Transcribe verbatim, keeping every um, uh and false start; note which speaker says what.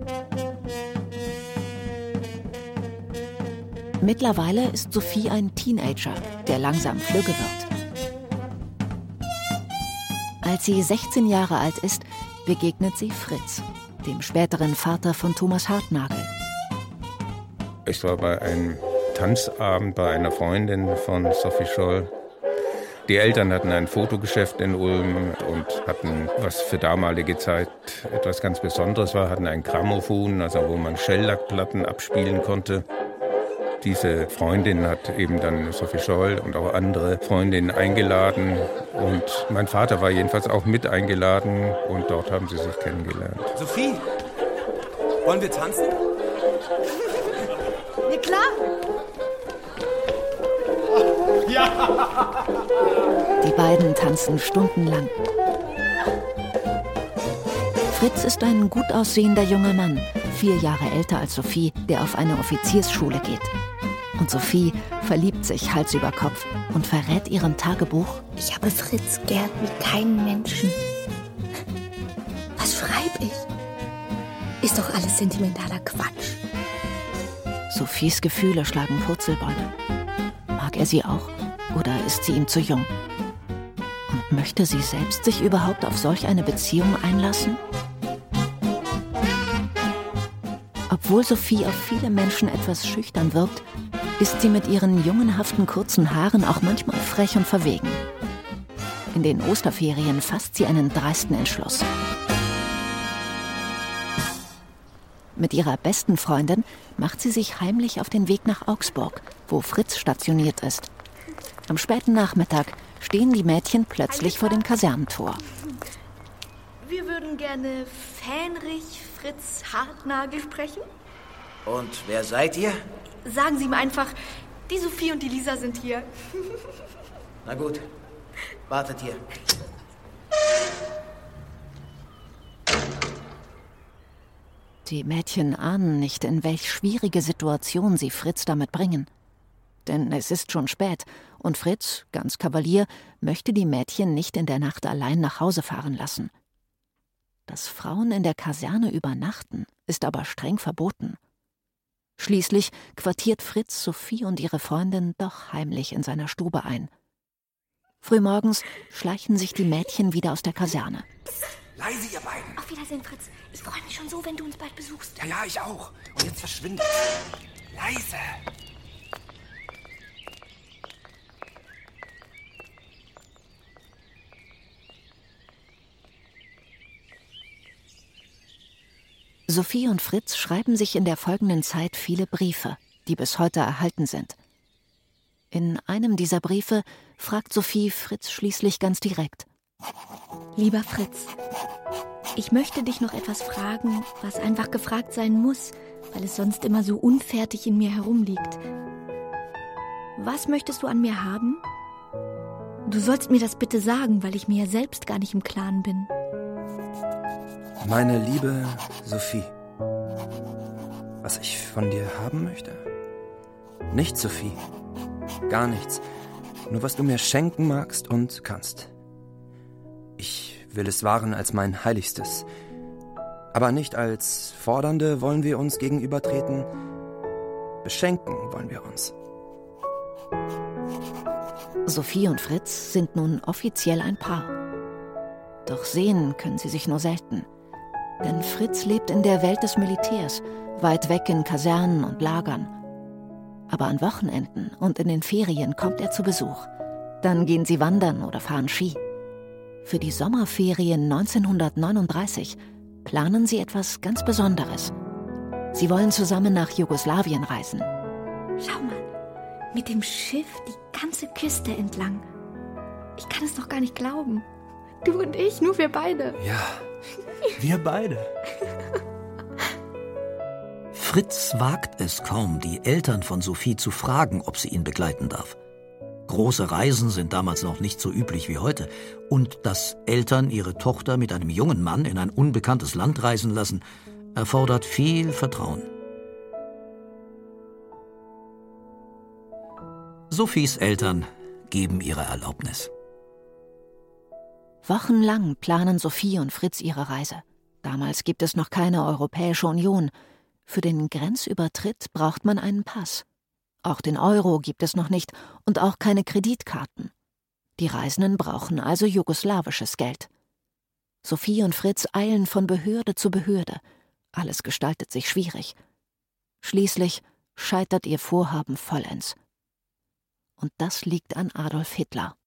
Speaker 1: Mittlerweile ist Sophie ein Teenager, der langsam flügge wird. Als sie sechzehn Jahre alt ist, begegnet sie Fritz, dem späteren Vater von Thomas Hartnagel.
Speaker 2: Ich war bei einem Tanzabend bei einer Freundin von Sophie Scholl. Die Eltern hatten ein Fotogeschäft in Ulm und hatten, was für damalige Zeit etwas ganz Besonderes war, hatten ein Grammophon, also wo man Shellac-Platten abspielen konnte. Diese Freundin hat eben dann Sophie Scholl und auch andere Freundinnen eingeladen. Und mein Vater war jedenfalls auch mit eingeladen und dort haben sie sich kennengelernt.
Speaker 3: Sophie, wollen wir tanzen?
Speaker 4: Ja, klar.
Speaker 3: Ja!
Speaker 1: Die beiden tanzen stundenlang. Fritz ist ein gut aussehender junger Mann, vier Jahre älter als Sophie, der auf eine Offiziersschule geht. Und Sophie verliebt sich Hals über Kopf und verrät ihrem Tagebuch:
Speaker 4: Ich habe Fritz gern wie keinen Menschen. Was schreib ich? Ist doch alles sentimentaler Quatsch.
Speaker 1: Sophies Gefühle schlagen Purzelbäume. Mag er sie auch? Oder ist sie ihm zu jung? Und möchte sie selbst sich überhaupt auf solch eine Beziehung einlassen? Obwohl Sophie auf viele Menschen etwas schüchtern wirkt, ist sie mit ihren jungenhaften kurzen Haaren auch manchmal frech und verwegen. In den Osterferien fasst sie einen dreisten Entschluss. Mit ihrer besten Freundin macht sie sich heimlich auf den Weg nach Augsburg, wo Fritz stationiert ist. Am späten Nachmittag stehen die Mädchen plötzlich vor dem Kasernentor.
Speaker 5: Wir würden gerne Fähnrich Fritz Hartnagel sprechen.
Speaker 3: Und wer seid ihr?
Speaker 5: Sagen Sie ihm einfach, die Sophie und die Lisa sind hier.
Speaker 3: Na gut, wartet hier.
Speaker 1: Die Mädchen ahnen nicht, in welch schwierige Situation sie Fritz damit bringen. Denn es ist schon spät und Fritz, ganz Kavalier, möchte die Mädchen nicht in der Nacht allein nach Hause fahren lassen. Dass Frauen in der Kaserne übernachten, ist aber streng verboten. Schließlich quartiert Fritz Sophie und ihre Freundin doch heimlich in seiner Stube ein. Frühmorgens schleichen sich die Mädchen wieder aus der Kaserne.
Speaker 3: Leise, ihr beiden.
Speaker 5: Auf Wiedersehen, Fritz. Ich freue mich schon so, wenn du uns bald besuchst.
Speaker 3: Ja, ja, ich auch. Und jetzt verschwindet. Leise.
Speaker 1: Sophie und Fritz schreiben sich in der folgenden Zeit viele Briefe, die bis heute erhalten sind. In einem dieser Briefe fragt Sophie Fritz schließlich ganz direkt:
Speaker 4: Lieber Fritz, ich möchte dich noch etwas fragen, was einfach gefragt sein muss, weil es sonst immer so unfertig in mir herumliegt. Was möchtest du an mir haben? Du sollst mir das bitte sagen, weil ich mir ja selbst gar nicht im Klaren bin.
Speaker 6: Meine liebe Sophie, was ich von dir haben möchte? Nichts, Sophie. Gar nichts. Nur was du mir schenken magst und kannst. Ich will es wahren als mein Heiligstes. Aber nicht als Fordernde wollen wir uns gegenübertreten. Beschenken wollen wir uns.
Speaker 1: Sophie und Fritz sind nun offiziell ein Paar. Doch sehen können sie sich nur selten. Denn Fritz lebt in der Welt des Militärs, weit weg in Kasernen und Lagern. Aber an Wochenenden und in den Ferien kommt er zu Besuch. Dann gehen sie wandern oder fahren Ski. Für die Sommerferien neunzehnhundertneununddreißig planen sie etwas ganz Besonderes. Sie wollen zusammen nach Jugoslawien reisen.
Speaker 4: Schau mal, mit dem Schiff die ganze Küste entlang. Ich kann es doch gar nicht glauben. Du und ich, nur wir beide.
Speaker 6: Ja, wir beide.
Speaker 7: Fritz wagt es kaum, die Eltern von Sophie zu fragen, ob sie ihn begleiten darf. Große Reisen sind damals noch nicht so üblich wie heute. Und dass Eltern ihre Tochter mit einem jungen Mann in ein unbekanntes Land reisen lassen, erfordert viel Vertrauen. Sophies Eltern geben ihre Erlaubnis.
Speaker 1: Wochenlang planen Sophie und Fritz ihre Reise. Damals gibt es noch keine Europäische Union. Für den Grenzübertritt braucht man einen Pass. Auch den Euro gibt es noch nicht und auch keine Kreditkarten. Die Reisenden brauchen also jugoslawisches Geld. Sophie und Fritz eilen von Behörde zu Behörde. Alles gestaltet sich schwierig. Schließlich scheitert ihr Vorhaben vollends. Und das liegt an Adolf Hitler.